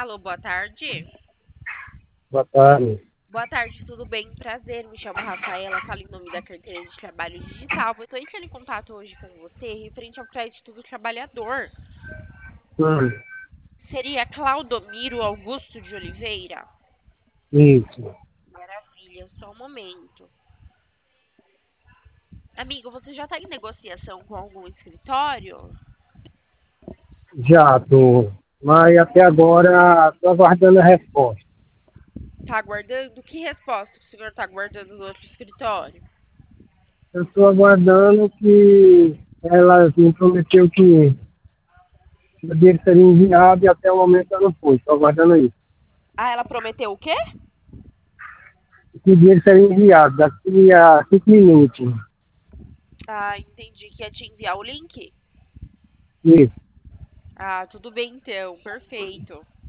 Alô, boa tarde. Boa tarde. Boa tarde, tudo bem? Prazer, me chamo Rafaela, falo em nome da carteira de trabalho digital. Eu estou entrando em contato hoje com você referente ao crédito do trabalhador. Hum, Seria Claudomiro Augusto de Oliveira? isso. Maravilha, só um momento. Amigo, você já está em negociação com algum escritório? Já tô. Mas até agora estou aguardando a resposta. Está aguardando? Que resposta que o senhor está aguardando do outro escritório? Eu estou aguardando que ela me prometeu que o dinheiro seria enviado e até o momento ela não foi. Estou aguardando isso. Ah, ela prometeu o quê? Que o dinheiro seria enviado daqui a 5 minutos. Ah, entendi que ia te enviar o link. Isso. Ah, tudo bem então, perfeito.